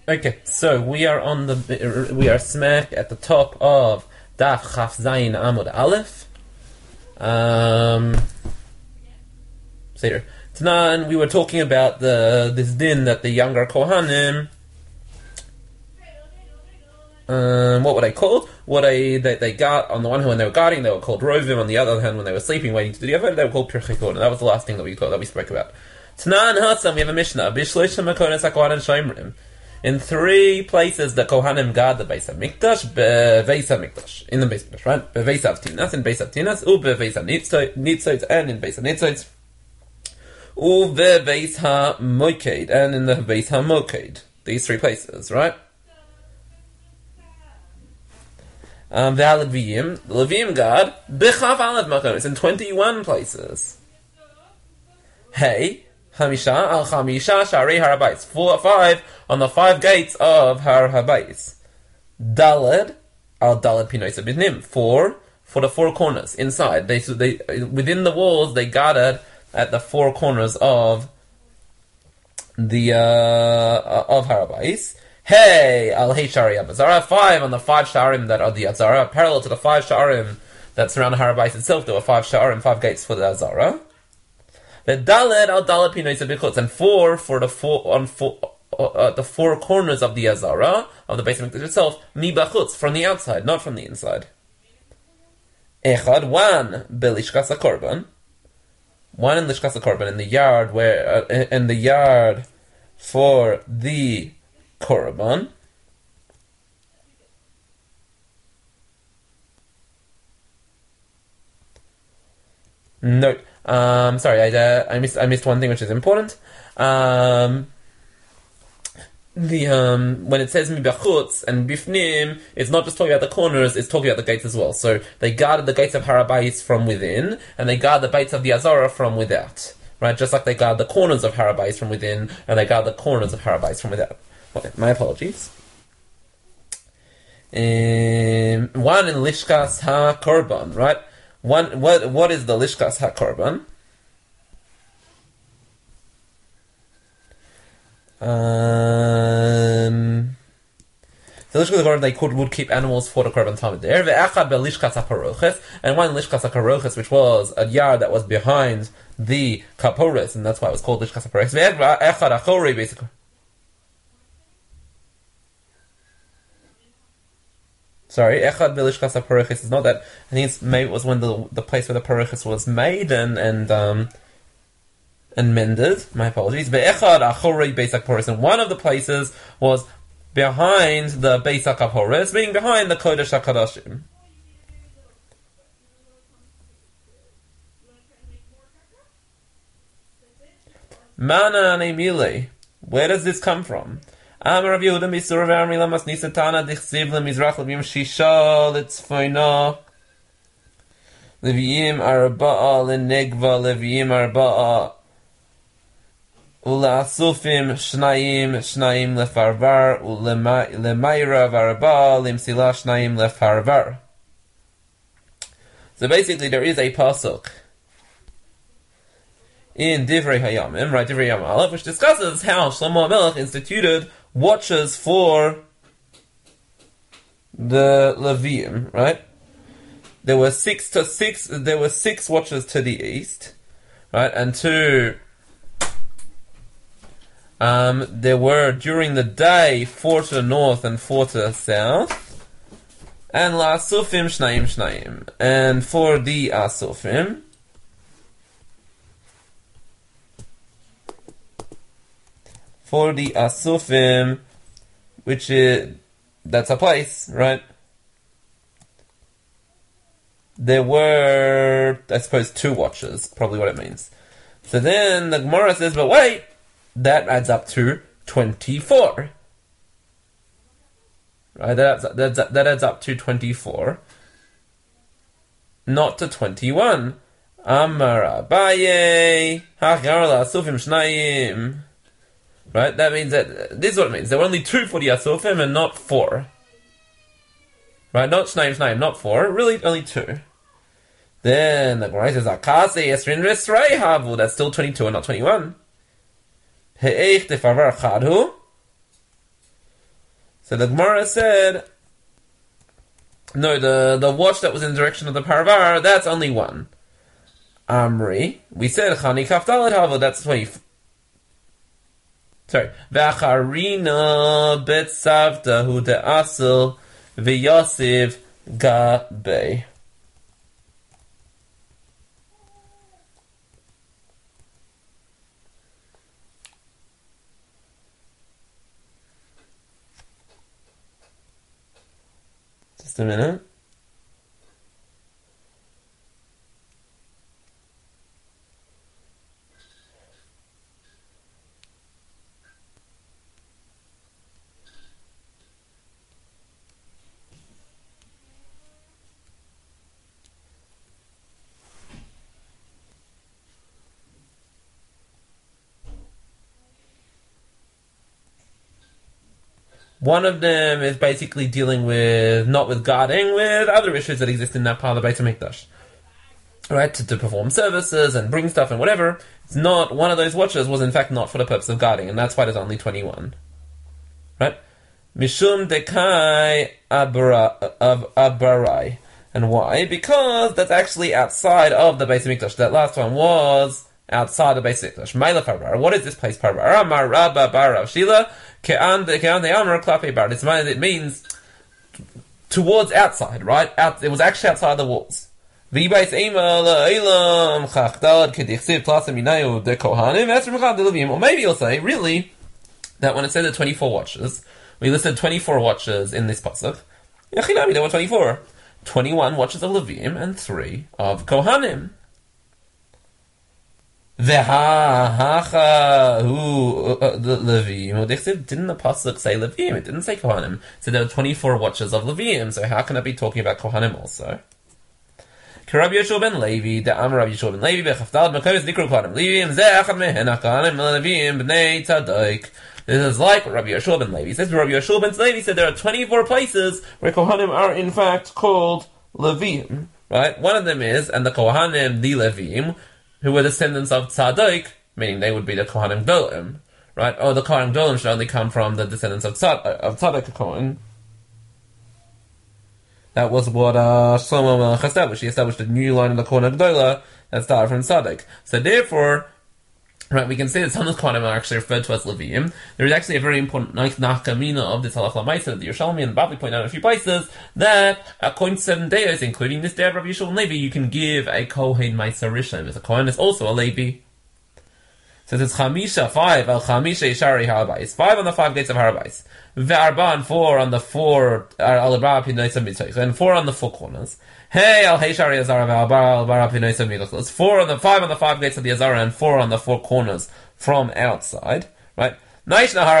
Okay, so we are smack at the top of Daf Chaf Zayin Amud Aleph. Tanan, we were talking about this din that the younger Kohanim, what were they called? They got, on the one hand when they were guarding, they were called Rovim. On the other hand, when they were sleeping, waiting to do the other, they were called Pirchei. And that was the last thing that we spoke about. Tanan Hatzam, we have a Mishnah. Bishloisha Makones HaKohanim Shomrim. In 3 places, the Kohanim guard the Beis HaMikdash, Beis HaMikdash, in the Beis HaMikdash, right? Beis HaVtinas, in Beis HaVtinas, Beis HaNitzot, and in Beis HaNitzot, Beis HaMoked, and in the Beis HaMoked. These 3 places, right? The Levim guard, B'chav Aleph Makonos, in 21 places. Hey, Hamisha al Chamisha Shari Har HaBayis. 5 on the 5 gates of Har HaBayis. Daled al Daled Pinoisa B'nim. 4 for the 4 corners inside. They within the walls they guarded at the 4 corners of the of Har HaBayis. Hey al Hey Shari Abazara. 5 on the 5 Sharim that are the Azara, parallel to the 5 Sharim that surround Har HaBayis itself. There were 5 Sharim, 5 gates for the Azara. The Daled al Daled Pinoisa B'chutz, and 4 for the 4 corners of the Azara of the Beis HaMikdash itself, mi b'chutz, from the outside, not from the inside. Echad, 1 belishkas hakorban, 1 in lishkas hakorban, in the yard for the korban. Note. Sorry, I missed one thing which is important. When it says mibachutz and bifnim, it's not just talking about the corners; it's talking about the gates as well. So they guarded the gates of Har HaBayis from within, and they guard the gates of the Azara from without. Right, just like they guard the corners of Har HaBayis from within, and they guard the corners of Har HaBayis from without. Okay, my apologies. 1 in lishkas ha-korban, right? What is the lishkas ha-korban? The lishkas ha-korban, they would keep animals for the korban tamid there. Ve'achad be'lishkas ha-paroches, and 1 lishkas ha-paroches, which was a yard that was behind the kapores, and that's why it was called lishkas ha-paroches. Ve'echad achori, basically. Sorry, Echad Belishkas HaPareches is not that. I think maybe it was when the place where the Pareches was made and mended. My apologies. But Echad Achorei Beis HaPareches, and one of the places was behind the Beis HaPareches, meaning behind the Kodesh HaKadashim. Mana Neimile. Where does this come from? Amar Rav Yehuda Misur Rav Amri Lamas Nisatana Dichsiv LeMizrach Levim Shisha Litzfoina Leviim Arba'a Lenegva Leviim Arba'a Ulasufim Shnayim Lefarvar Lemayra Varba Limsila Shnayim Lefarvar. So basically there is a pasuk in Divrei Hayamim, right, Divrei Hayamim Aleph, which discusses how Shlomo HaMelech instituted watches for the Leviim, right? There were 6 watches to the east, right? And 2 there were during the day 4 to the north and 4 to the south. And La'asufim Shnayim. And for the Asufim, which is, that's a place, right? There were, I suppose, 2 watches, probably what it means. So then the Gemara says, but wait, that adds up to 24. Right, that adds up to 24. Not to 21. Amar Abaye, Hachgar La'asufim Shnayim. Right, that means that, this is what it means. There were only 2 for the Asufim and not 4. Right, not Shnayim, not 4. Really, only 2. Then the Gemara says, Akase Esrin Resrei Havu. That's still 22 and not 21. He'eich defarvar chadhu. So the Gemara said, no, the watch that was in the direction of the Paravar, that's only one. Amri, we said Chani Kaftalet Hava, that's 20. Sorry. V'acharina betzavta hu de'asel v'yasiv gabe. Just a minute. One of them is basically dealing with, not with guarding, with other issues that exist in that part of the Beit HaMikdash. Right, to perform services and bring stuff and whatever. It's not, one of those watches was in fact not for the purpose of guarding, and that's why there's only 21. Right? Mishum dekai abarai. And why? Because that's actually outside of the Beit HaMikdash. That last one was outside the Beit HaMikdash. Meila Parbar. What is this place Parbar? Amar Rabba Barav Shila. It means towards outside, right? It was actually outside the walls. Maybe you'll say, really, that when it said the 24 watches, we listed 24 watches in this pasuk. There were 24. 21 watches of Levim and 3 of Kohanim. Levim. Didn't the pasuk say Levim? It didn't say Kohanim. So there were 24 watches of Levim. So how can it be talking about Kohanim also? Rabbi Yeshua ben Levi, the Amar Rabbi Yeshua ben Levi, bechafdal makos nikru Kohanim Levim. Ze achad mehen Kohanim Levim bnei Tzadok. This is like what Rabbi Yeshua ben Levi says. Rabbi Yeshua ben Levi said there are 24 places where Kohanim are in fact called Levim. Right? One of them is, and the Kohanim, the Levim, who were descendants of Tzadok, meaning they would be the Kohanim Gdolim, right? Oh, the Kohanim Gdolim should only come from the descendants of Tzadok Kohen. That was what Shlomo Melech established. He established a new line of the Kohanim Gdola that started from Tzadok. So therefore, right, we can say that some of the Kohanim are actually referred to as Levim. There is actually a very important nafkamina of this halach lamaisa that the Yerushalmi and the Bavli point out in a few places that according to 7 days, including this day of Rabbi Yeshua ben Levi, you can give a Kohen Meiser Rishon. If a Kohen is also a Levi. So it's Chamisha 5 al Chamisha Yishari Harabais. 5 on the 5 gates of Harabais. Ve'arba and 4 on the 4 al-Arba Pinoisa Mitzvah. And 4 on the 4 corners. Hey al Heishari Azara al-Arba Pinoisa Mitzvah. 5 on the 5 gates of the Azara and 4 on the 4 corners from outside. Right? Why is it that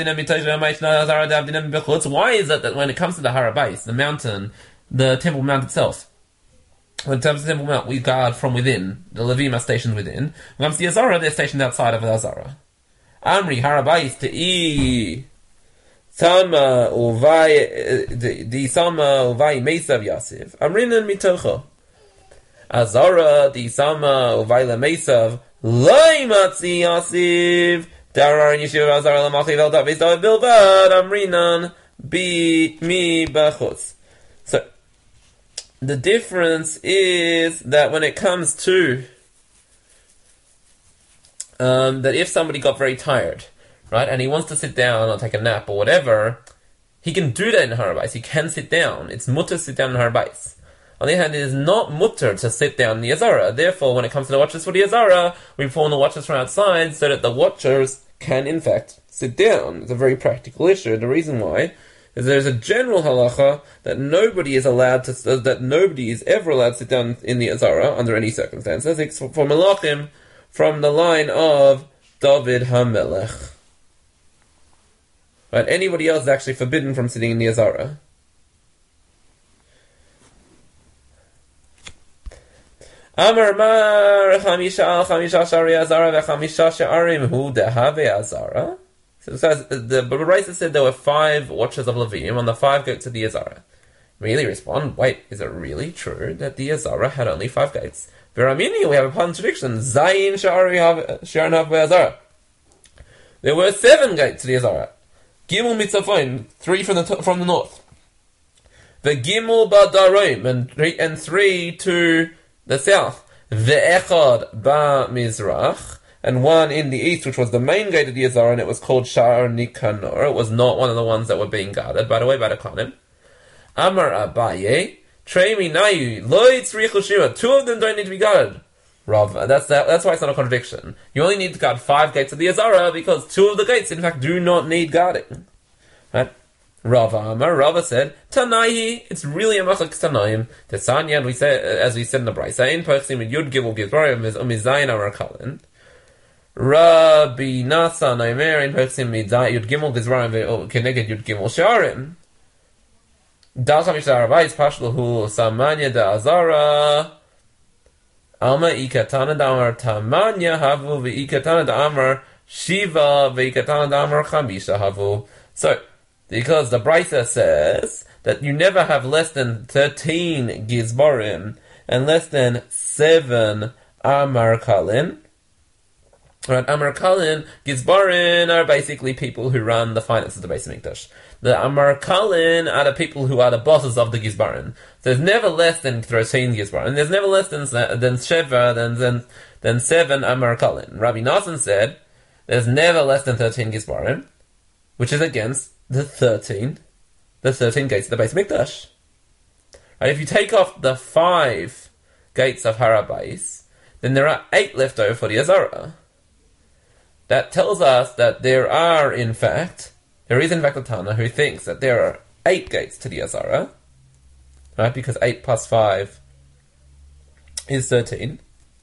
when it comes to the Harabais, the mountain, the Temple Mount itself, when it comes to the Temple Mount, we guard from within, the Levim are stationed within. When it comes to the Azara, they're stationed outside of the Azara. Amri Harabais Te'i Sama Uvai Di Sama Uvai Mesav Yasiv Amrinan Mitocho Azara Di Sama Uvai La Mesav Lai Matzi Yasiv Darar Yeshiva Azara La Machi Vel Davis David Bilbad Amrinan Bi Mi Bachutz. So the difference is that when it comes to that if somebody got very tired, right, and he wants to sit down or take a nap or whatever, he can do that in Harabais. He can sit down. It's mutter to sit down in Harabais. On the other hand, it is not mutter to sit down in the Azara. Therefore, when it comes to the watchers for the Azara, we perform the watchers from outside so that the watchers can, in fact, sit down. It's a very practical issue. The reason why is there's a general halacha that nobody is ever allowed to sit down in the Azara under any circumstances. It's for Malachim from the line of David HaMelech. Right? Anybody else is actually forbidden from sitting in the Azara. Amar mar chamisha shari Azara v'chamisha she'arim hu dehave Azara. So it says, the Baraisa said there were 5 watchers of Levim on the 5 gates of the Azara. Really respond, wait, is it really true that the Azara had only 5 gates? Veramini, we have a contradiction. Zayin Sha'ari Azara. There were 7 gates to the Azara. Gimel mitzafon, 3 from the north. The Gimel ba'darom, and 3 to the south. Ve'echad ba'mizrach, and 1 in the east, which was the main gate of the Azara, and it was called Sha'ar Nikanor. It was not one of the ones that were being guarded, by the way, by the Kohanim. Amar Abaye, Trei minayu, lo yitzrichu shira. 2 of them don't need to be guarded. Rav, that's why it's not a contradiction. You only need to guard 5 gates of the Azara, because 2 of the gates, in fact, do not need guarding. Right? Rava said, Tanaihi, it's really a machak Tanaim. Tesanya, and we said, as we said in the Brisa, in Perchim and Yud Gimel Gizbarim is Umizayin Amar Kalin. Rabbi Nasa Naimer in Perchim Yud Gimel Gizbarim Keneged Yud Gimel Sharim. Dal Chamish Arabais Pashluhu Samanya da Azara Alma Ikatana da Amar Tamanya Havu Ikatana da Amar Shiva Ikatana da Amar Chamisha Havu. So, because the Brisa says that you never have less than 13 Gizbarim and less than 7 Amar Kalin. Right, Amar Kalin, Gizbarim are basically people who run the finances of the Beis Hamikdash. The Amar Kalin are the people who are the bosses of the Gizbarim. So there's never less than 13 Gizbarim. There's never less than Sheva, than 7 Amar Kalin. Rabbi Nassan said there's never less than 13 Gizbarim, which is against the 13 gates of the Beis Hamikdash. Right, if you take off the 5 gates of Harabais, then there are 8 left over for the Azara. That tells us that there is in fact a Tana who thinks that there are 8 gates to the Azara, right? Because 8 plus 5 is 13.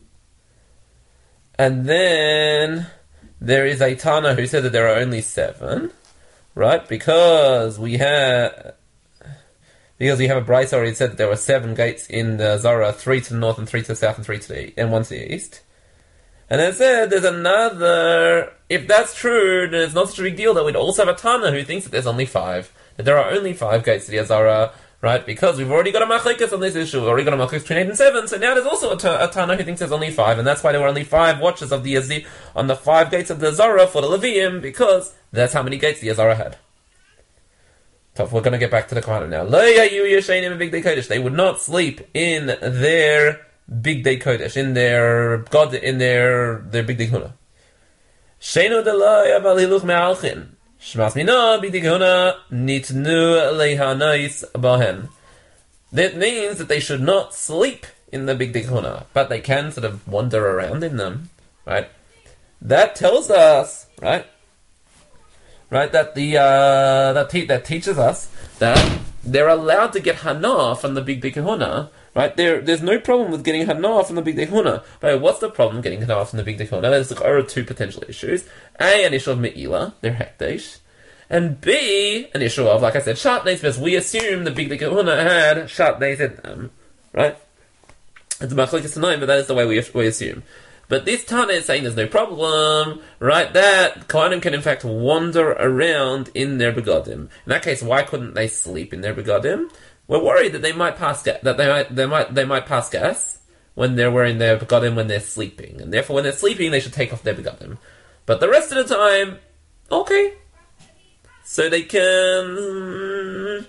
And then there is a Tana who said that there are only 7, right? Because we have a Brisa already said that there were 7 gates in the Azara, 3 to the north and 3 to the south and 3 to the and 1 to the east. And it said there's another. If that's true, then it's not such a big deal that we'd also have a Tana who thinks that there's only 5. That there are only 5 gates to the Azara, right? Because we've already got a machlekes on this issue. We've already got a machlekes between 8 and 7. So now there's also a Tana who thinks there's only 5, and that's why there were only 5 watches of the Azara on the 5 gates of the Azara for the Leviim, because that's how many gates the Azara had. So we're going to get back to the Kohanim now. Lo yayu yesheinim big day kodesh. They would not sleep in their big day kodesh, in their big day kuna. Sheinu delay aval hiluch me'alchin. Shmas mina big day kuna nitnu lehanais bahen. That means that they should not sleep in the big day kuna, but they can sort of wander around in them, right? That tells us, right, that that teaches us that they're allowed to get hana from the big day kahuna. Right, there's no problem with getting hana from the big dehuna. But what's the problem getting hana from the big dehuna? There's like 2 potential issues. A, an issue of me'ila, they're hekdesh. And B, an issue of, like I said, shatneis, because we assume the big dehuna had shatneis in them. Right? It's a machlokes tanaim, but that is the way we assume. But this Tana is saying there's no problem, right? That Kohanim can in fact wander around in their begadim. In that case, why couldn't they sleep in their begadim? We're worried that they might pass they might pass gas when they're wearing their begadim when they're sleeping, and therefore when they're sleeping they should take off their begadim. But the rest of the time, okay, so they can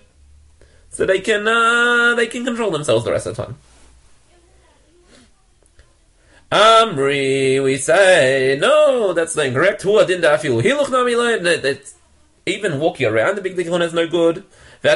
control themselves the rest of the time. Amri, we say no, that's not incorrect. That even walking around the big dikhon is no good. Right?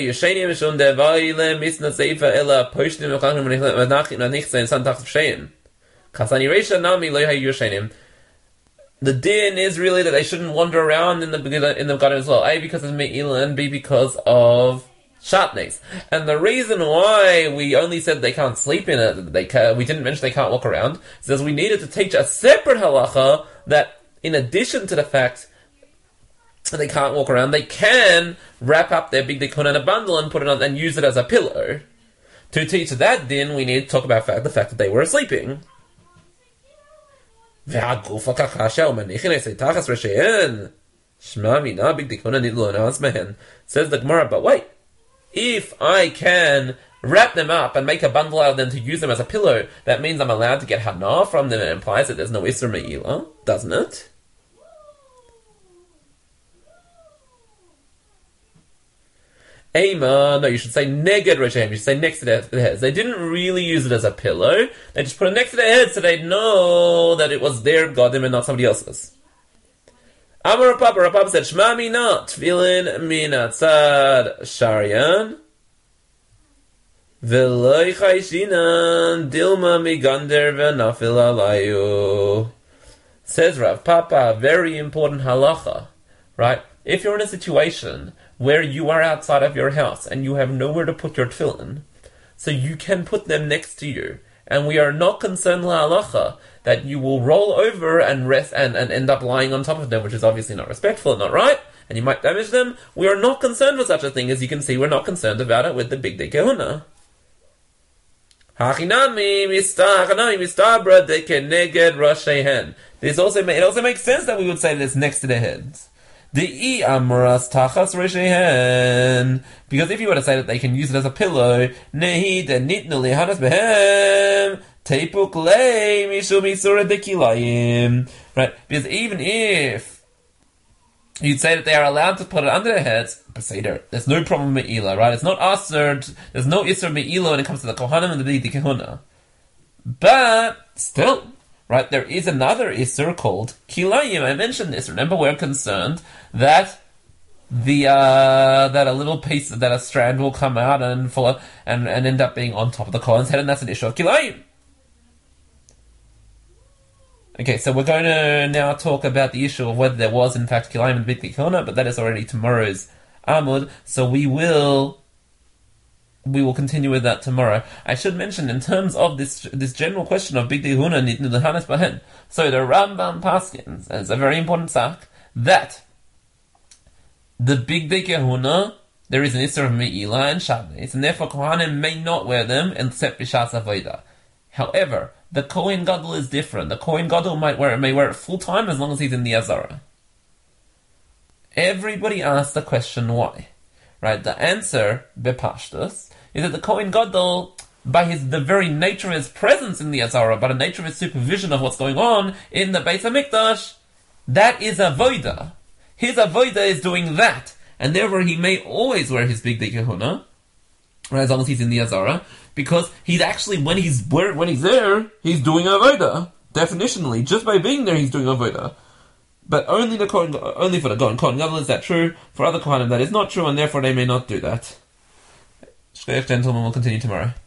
The din is really that they shouldn't wander around in the garden as well. A, because of me'ila, and B, because of shatnes. And the reason why we only said they can't sleep in it, we didn't mention they can't walk around, is because we needed to teach a separate halacha that, in addition to the fact that they can't walk around, they can wrap up their big dikun in a bundle and put it on and use it as a pillow. To teach that din, we need to talk about the fact that they were sleeping. Says the Gemara, but wait, if I can wrap them up and make a bundle out of them to use them as a pillow, that means I'm allowed to get hana from them. It implies that there's no isra me'ila, doesn't it? Ema, no, you should say neged Rosheim. You should say next to their heads. They didn't really use it as a pillow. They just put it next to their heads so they'd know that it was their godim and not somebody else's. Amar Rapapa said, Shema mina, tefillin mina tzad sharian, v'loi chayshinan, dilma migander v'nafil alayu. Says Rav Papa, very important halacha, right? If you're in a situation where you are outside of your house and you have nowhere to put your tefillin, so you can put them next to you, and we are not concerned la halacha that you will roll over and rest and end up lying on top of them, which is obviously not respectful and not right, and you might damage them. We are not concerned with such a thing. As you can see, we're not concerned about it with the big day kehuna. It also makes sense that we would say this next to their heads. Because if you were to say that they can use it as a pillow, right? Because even if you'd say that they are allowed to put it under their heads, there's no problem with Me'ila, right? It's not Asr, there's no Isser Me'ila when it comes to the Kohanim and the Kehuna. But still, right, there is another Isser called Kilayim. I mentioned this. Remember, we're concerned that that a little piece, that a strand will come out and fall and end up being on top of the Kohen's head, and that's an issue of Kilayim. Okay, so we're going to now talk about the issue of whether there was in fact Kilayim and Big Kehuna, but that is already tomorrow's Amud, so we will continue with that tomorrow. I should mention, in terms of this general question of Big Kehuna Nitnu L'Hanas Bahen, so the Rambam Paskins, and it's a very important sak, that the Big Kehuna, there is an Isser of Me'ila and Shabbos, and therefore Kohanim may not wear them except B'Shas Avodah. However, the Kohen Gadol is different. The Kohen Gadol may wear it full time as long as he's in the Azara. Everybody asks the question why, right? The answer, Bepashtus, is that the Kohen Gadol, by the very nature of his presence in the Azara, by the nature of his supervision of what's going on in the Beis HaMikdash, that is Avodah. His Avodah is doing that, and therefore he may always wear his big Kehuna, right, as long as he's in the Azara, because he's actually, when he's there, he's doing Avodah. Definitionally, just by being there, he's doing Avodah. But only for the Kohen Gadol is that true. For other Kohanim, that is not true, and therefore they may not do that. Shkoyach, gentlemen, we'll continue tomorrow.